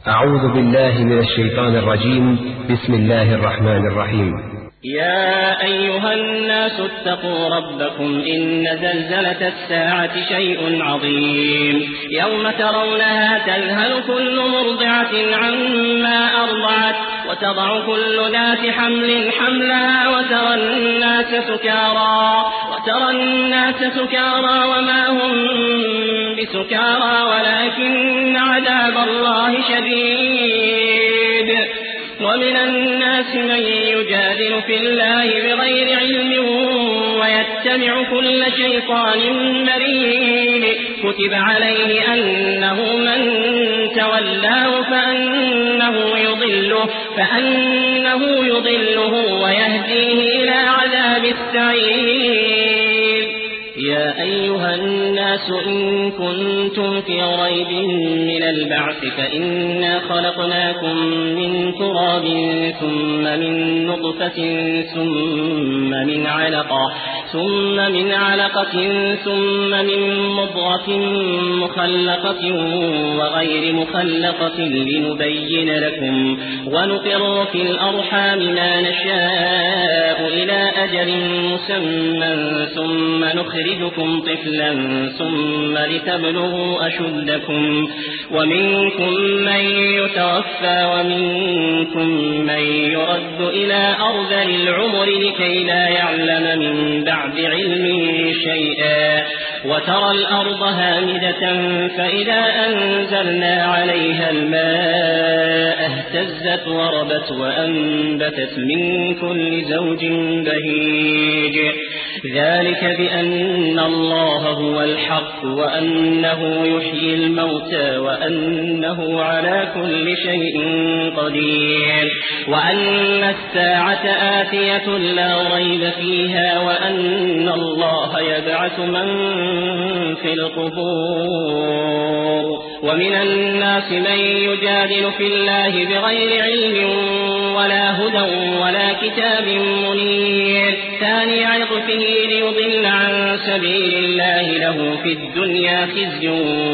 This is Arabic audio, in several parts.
أعوذ بالله من الشيطان الرجيم. بسم الله الرحمن الرحيم. يا أيها الناس اتقوا ربكم إن زلزلة الساعة شيء عظيم يوم ترونها تذهل كل مرضعة عما أرضعت وتضع كل ذات حمل حملها وترى الناس سكارى وما هم بسكارى ولكن عذاب الله شديد. ومن الناس من يجادل في الله بغير علم ويتبع كل شيطان مريد. كتب عليه أنه من تولاه فأنه يضله ويهديه إلى عذاب السعير. يا أيها الناس إن كنتم في ريب من البعث فإنا خلقناكم من تراب ثم من نطفة ثم من علقة ثم من مضغة مخلقة وغير مخلقة لنبين لكم ونقر في الأرحام ما نشاء إلى أجل مسمى ثم نخرجكم طفلا ثم لتبلغوا أشدكم ومنكم من يتوفى ومنكم من يرد إلى أرذل العمر لكي لا يعلم من بعد علم شيئا. وترى الأرض هامدة فإذا أنزلنا عليها الماء اهتزت وربت وأنبتت من كل زوج بهيج. ذلك بأن الله هو الحق وأنه يحيي الموتى وأنه على كل شيء قدير وأن الساعة آتية لا ريب فيها وأن الله يبعث من في القبور. ومن الناس من يجادل في الله بغير علم ولا هدى ولا كتاب منير. ثاني عطفه ليضل عن سبيل الله له في الدنيا خزي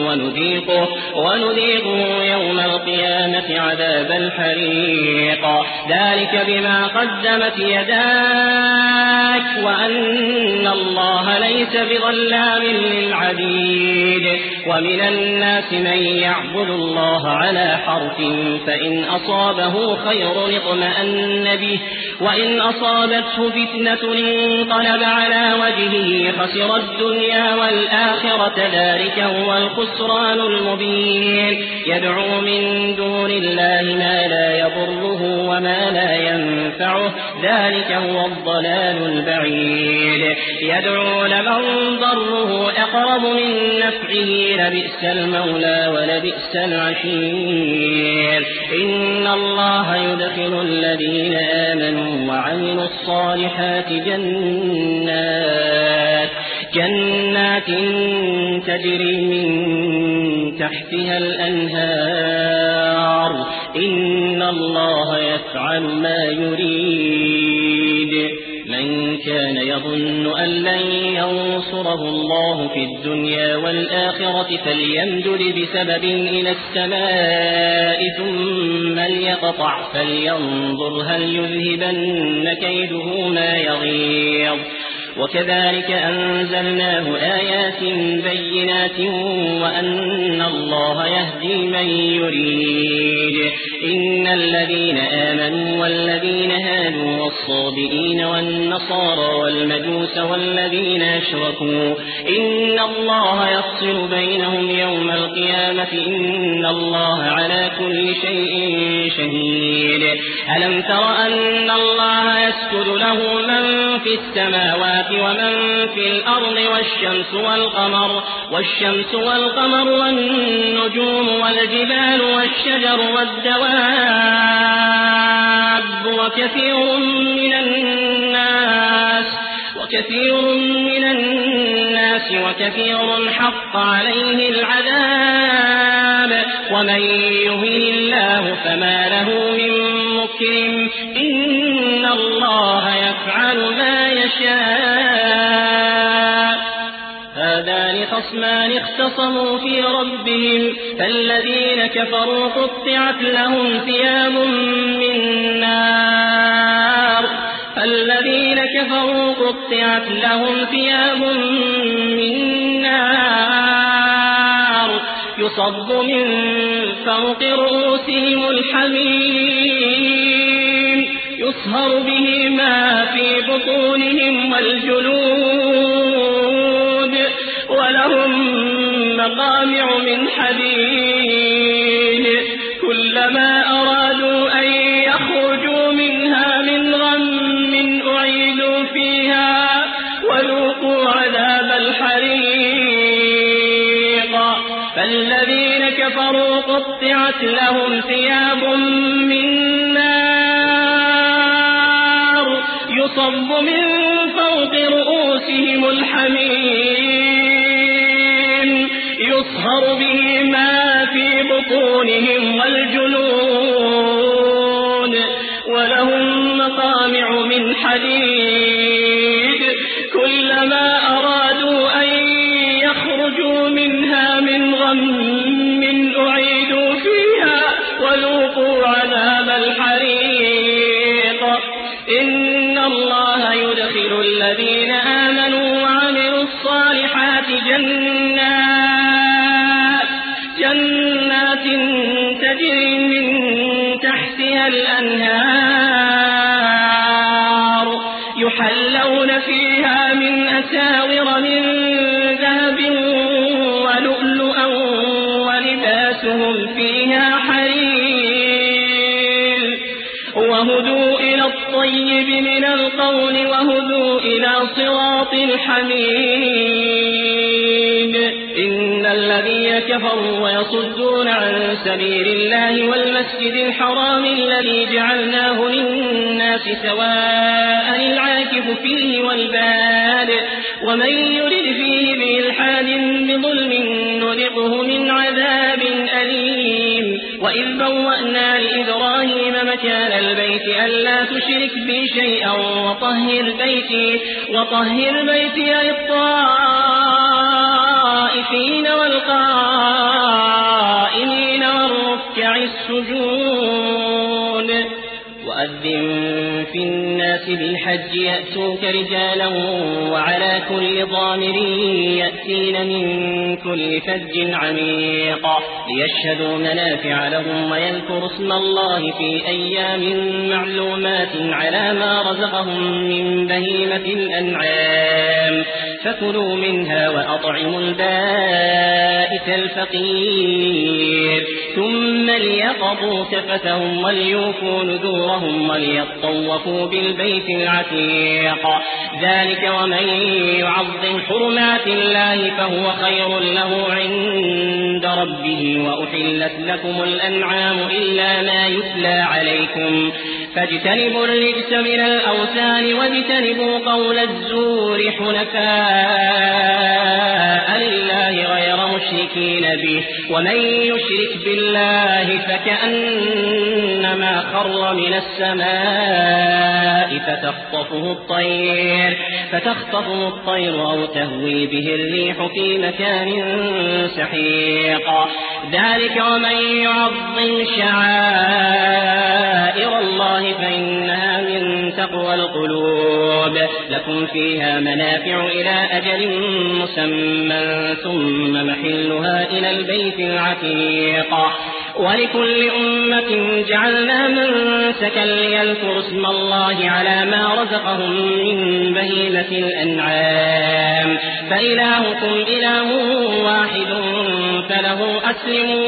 ونذيقه يوم القيامة عذاب الحريق. ذلك بما قدمت يداك وأن الله ليس بظلام للعبيد. ومن الناس من يعبد الله على حرف فإن أصابه خير اطمأن به وإن أصابته فتنة انقلب على وجهه خسر الدنيا والآخرة ذلك هو الخسران المبين. يدعو من دون الله ما لا يضره وما لا ينفعه ذلك هو الضلال البعيد. يدعو لمن ضره أقرب من نفعه لبئس المولى ولبئس العشير. إن الله يدخل الذين آمنوا وعملوا الصالحات جنات تجري من تحتها الأنهار. إن الله يفعل ما يريد. من كان يظن أن لن ينصره الله في الدنيا والآخرة فليمدد بسبب إلى السماء ثم ليقطع فلينظر هل يذهبن كيده ما يغيظ. وكذلك أنزلناه آيات بينات وأن الله يهدي من يريد. إن الذين آمنوا والذين هادوا والصابئين والنصارى والمجوس والذين أشركوا إن الله يفصل بينهم يوم القيامة إن الله على كل شيء شهيد. ألم تر أن الله يسجد له من في السماوات ومن في الأرض والشمس والقمر والنجوم والجبال والشجر والدواب وكثير حق عليه العذاب. ومن يهن الله فما له من مكرم. إن الله يفعل ما يشاء. هذا هذان خصمان اختصموا في ربهم فالذين كفروا قطعت لهم ثياب من نار يصب من فوق رؤوسهم الحميم يصهر به ما في بطونهم والجلود ولهم مقامع من حديد كلما أرادوا أن يخرجوا منها من غم أعيدوا فيها وذوقوا عذاب الحريق فالذين كفروا قطعت لهم ثياب من نار يصب من فوق رؤوسهم الحميم يصهر به ما في بطونهم والجلود ولهم مقامع من حديد كلما أرادوا أن يخرجوا منها من غم أعيدوا فيها وذوقوا عذاب الحريق إن الله يدخل الذين آمنوا وعملوا الصالحات جنات تجري من تحتها الأنهار يحلون فيها من أساور من ذهب ولؤلؤا ولباسهم فيها حرير وهدوا إلى الطيب من القول وهدوا إلى صراط الحميد إن الذين كفروا ويصدون عن سبيل الله والمسجد الحرام الذي جعلناه للناس سواء العاكف فيه والباد ومن يرد فيه بإلحاد بظلم نذقه من عذاب أليم وإذ بوأنا لإبراهيم مكان البيت ألا تشرك بي شيئا وطهر بيتي للطائفين والقائمين والركع السجود وأذن في الناس بالحج يأتوك رجالا وعلى كل ضامر يأتين من كل فج عميق ليشهدوا منافع لهم ويذكروا اسم الله في أيام معلومات على ما رزقهم من بهيمة الأنعام فكلوا منها وأطعموا البائس الفقير ثم ليقضوا تفتهم وليوفوا نذورهم وليطوفوا بالبيت العتيق ذلك ومن يعظم حرمات الله فهو خير له عند ربه وأحلت لكم الأنعام إلا ما يتلى عليكم فاجتنبوا الرجس من الأوثان واجتنبوا قول الزور حنفاء لله غير مشركين به ومن يشرك بالله فكأنما خر من السماء فتخطفه الطير أو تهوي به الريح في مكان سحيق ذلك ومن يعظم شعائر الله فإنها من تقوى القلوب لكم فيها منافع إلى أجل مسمى ثم محلها إلى البيت العتيق ولكل أمة جعلنا منسكا ليذكروا اسم الله على ما رزقهم من بهيمة الأنعام فإلهكم إله واحد فله أسلموا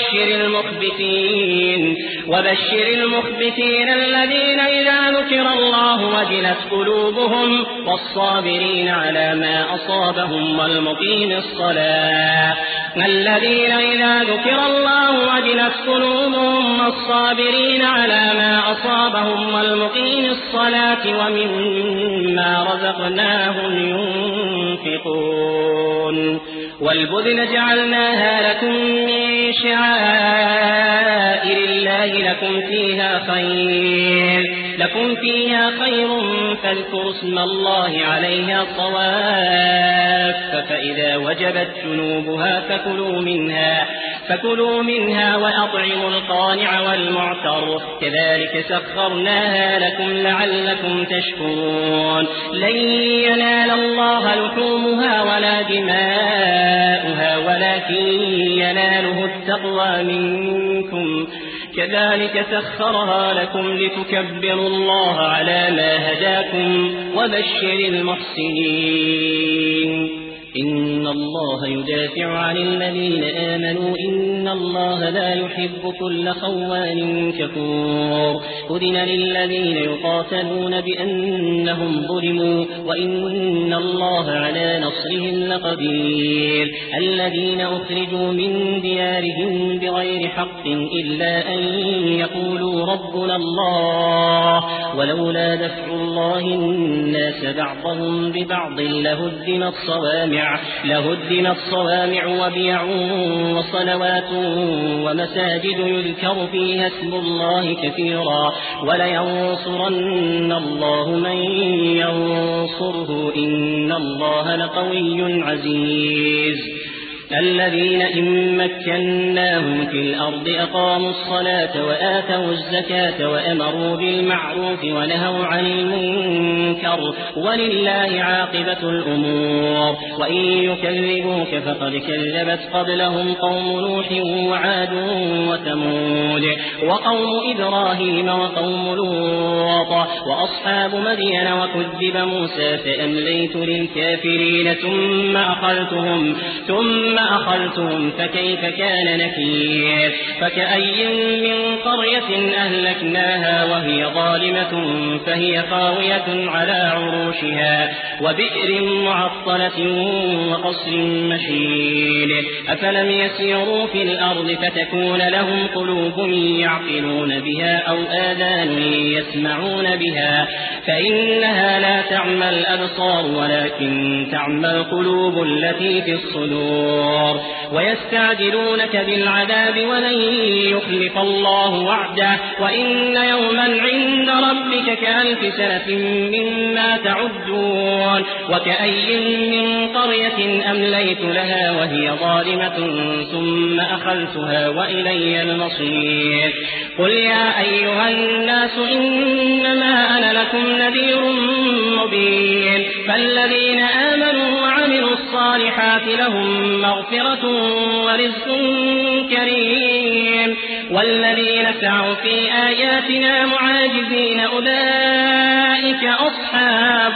وبشر المخبتين الذين إذا ذكر الله وجلت قلوبهم والصابرين على ما أصابهم والمقيم الصلاة الذين إذا ذكر الله وجلت قلوبهم والصابرين على ما أصابهم والمقيم الصلاة ومما رزقناهم ينفقون والبدن جعلناها لكم من شعائر الله لكم فيها خير لكم فيها خير فاذكروا اسم الله عليها صواف فإذا وجبت جنوبها فكلوا منها وأطعموا القانع والمعتر كذلك سخرناها لكم لعلكم تشكرون لن ينال الله لحومها ولا دماؤها ولكن يناله التقوى منكم كذلك سخرها لكم لتكبروا الله على ما هداكم وبشر المحسنين إن الله يدافع عن الذين آمنوا إن الله لا يحب كل خوان كفور أذن للذين يقاتلون بأنهم ظلموا وإن الله على نصرهم لقدير الذين أخرجوا من ديارهم بغير حق إلا أن يقولوا ربنا الله ولولا دفع الله الناس بعضهم ببعض لهدمت صوامع وبيع وصلوات ومساجد يذكر فيها اسم الله كثيرا ولينصرن الله من ينصره إن الله لقوي عزيز الذين إن مكناهم في الأرض أقاموا الصلاة وآتوا الزكاة وأمروا بالمعروف ونهوا عن المنكر ولله عاقبة الأمور وإن يكذبوك فقد كذبت قبلهم قوم نوح وعاد وثمود وقوم إبراهيم وقوم لوط وأصحاب مدين وكذب موسى فأمليت للكافرين ثم أخذتهم فكيف كان نكير فكأي من قرية أهلكناها وهي ظالمة فهي خاوية على عروشها وبئر معطلة وقصر مشيد أفلم يسيروا في الأرض فتكون لهم قلوب يعقلون بها أو آذان يسمعون بها فإنها لا تعمى الأبصار ولكن تعمى القلوب التي في الصدور ويستعجلونك بالعذاب ولن يخلف الله وعده وإن يوما عند ربك كألف سنة مما تعدون وكأي من قرية أمليت لها وهي ظالمة ثم أخذتها وإلي المصير قل يا أيها الناس إنما أنا لكم نذير مبين فالذين آمنوا وعملوا الصالحات لهم مغفرة ورزق كريم والذين سعوا في آياتنا معاجزين أولئك أصحاب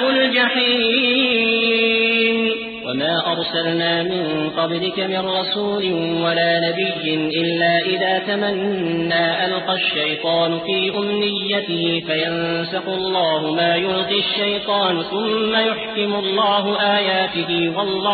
الجحيم وما أرسلنا من قبلك من رسول ولا نبي إلا إذا تمنى ألقى الشيطان في أمنيته فينسخ الله ما يلقي الشيطان ثم يحكم الله آياته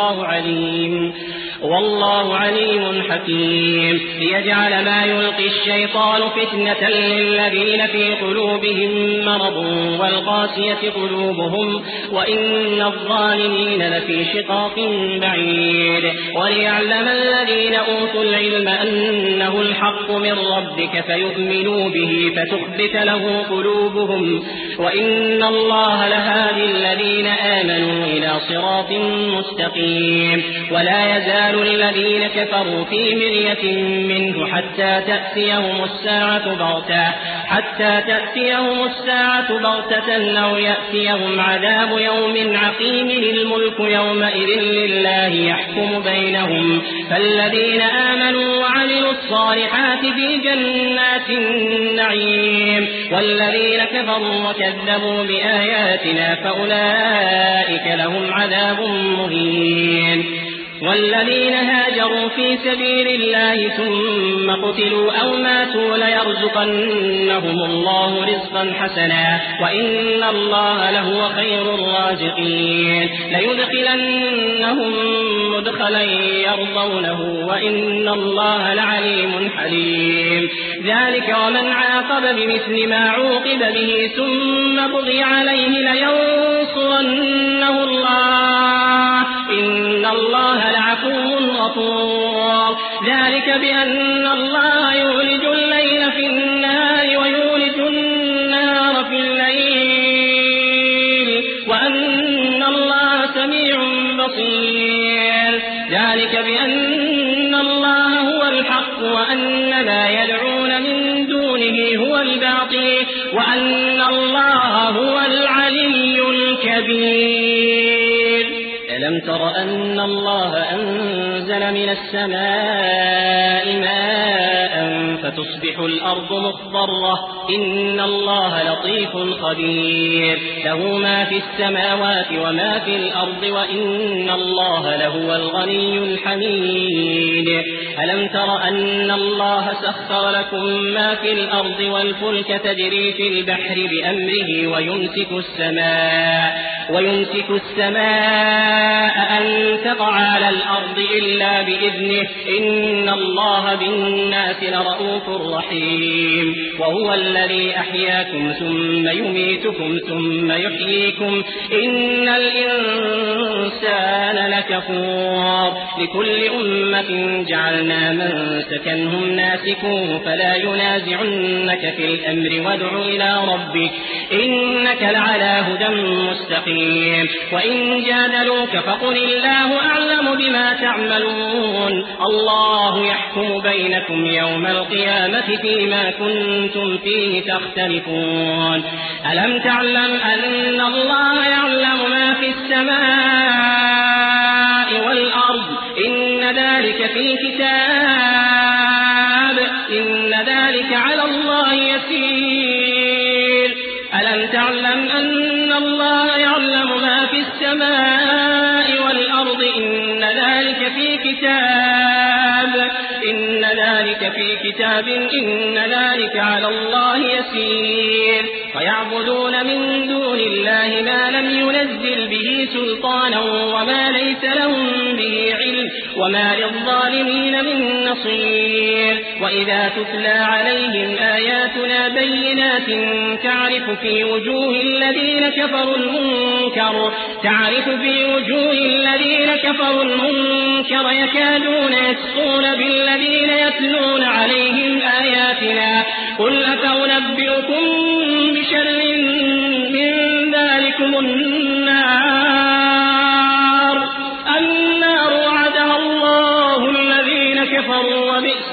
والله عليم حكيم ليجعل ما يلقي الشيطان فتنة للذين في قلوبهم مرض والقاسية قلوبهم وإن الظالمين لفي شقاق بعيد وليعلم الذين أوتوا العلم أنه الحق من ربك فيؤمنوا به فتخبت له قلوبهم وإن الله لهادي الذين آمنوا إلى صراط مستقيم ولا يزال الذين كفروا في مرية منه حتى تأتيهم الساعة بغتة أو يأتيهم عذاب يوم عقيم الملك يومئذ لله يحكم بينهم فالذين آمنوا وعملوا الصالحات في جنات النعيم والذين كفروا وكذبوا بآياتنا فأولئك لهم عذاب مهين والذين هاجروا في سبيل الله ثم قتلوا أو ماتوا ليرزقنهم الله رزقا حسنا وإن الله لهو خير الرازقين ليدخلنهم مدخلا يرضونه وإن الله لعليم حليم ذلك ومن عاقب بمثل ما عوقب به ثم بغي عليه لينصرنه الله إن الله لعفو غفور ذلك بأن الله يولج الليل في النهار ويولج النهار في الليل ذلك بأن الله هو الحق وأن ما يدعون من دونه هو الباطل وأن الله هو العلي الكبير. ألم تر أن الله أنزل من السماء ماء فتصبح الأرض مخضرة إن الله لطيف خبير له ما في السماوات وما في الأرض وإن الله لهو الغني الحميد. ألم تر أن الله سخر لكم ما في الأرض والفلك تجري في البحر بأمره ويمسك السماء أن تقع على الأرض إلا بإذنه إن الله بالناس لرءوف رحيم. وهو الذي أحياكم ثم يميتكم ثم يحييكم إن الإنسان لكفور. لكل أمة جعلنا منسكا هم ناسكوه فلا ينازعنك في الأمر وادع إلى ربك إنك لعلى هدى مستقيم. وإن جادلوك فقل الله أعلم بما تعملون الله يحكم بينكم يوم القيامة فيما كنتم فيه تختلفون. ألم تعلم أن الله يعلم ما في السماء والأرض إن ذلك في كتاب إن ذلك على الله يسير. ألم تعلم أن الله يعلم ما في السماء والأرض إن ذلك في كتاب إن ذلك على الله يسير. فيعبدون من دون الله ما لم ينزل به سلطانا وما ليس لهم به علم وما للظالمين من نصير. وإذا تتلى عليهم آياتنا بينات تعرف في وجوه الذين كفروا المنكر يكادون يسقون بالذين يتلون عليهم آياتنا قل أفأنبئكم بشر من ذلكم النار وعدها الله الذين كفروا وبئس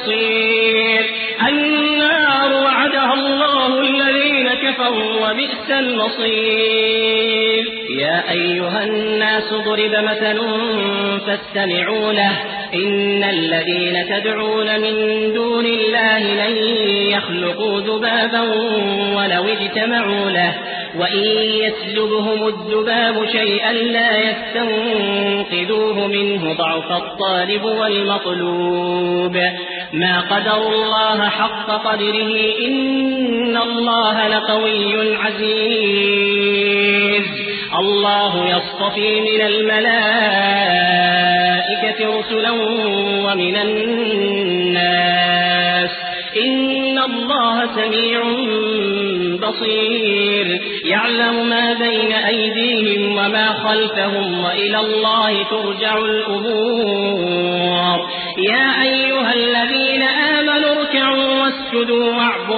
المصير. يا أيها الناس ضرب مثل فاستمعوا له إن الذين تدعون من دون الله لن يخلقوا ذبابا ولو اجتمعوا له وإن يسلبهم الذباب شيئا لا يستنقذوه منه ضعف الطالب والمطلوب. ما قدروا الله حق قدره إن الله لقوي عزيز. الله يصطفي من الملائكة رسلا ومن الناس إن الله سميع بصير يعلم ما بين أيديهم وما خلفهم وإلى الله ترجع الأمور. يا أيها الذين آمنوا اركعوا واسجدوا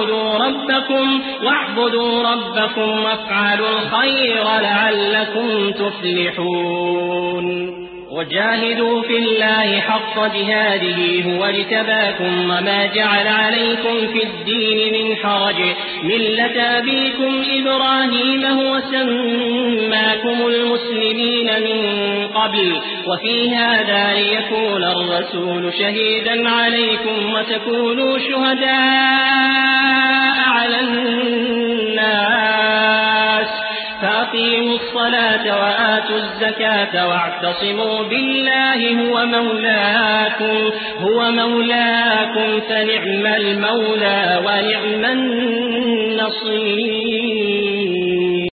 واعبدوا ربكم وافعلوا الخير لعلكم تفلحون. وجاهدوا في الله حق جهاده هو اجتباكم وما جعل عليكم في الدين من حرج ملة أبيكم إبراهيم هو سماكم المسلمين من قبل وفي هذا ليكون الرسول شهيدا عليكم وتكونوا شهداء على الناس فأقيموا الصلاة وآتوا الزكاة واعتصموا بالله هو مولاكم فنعم المولى ونعم النصير.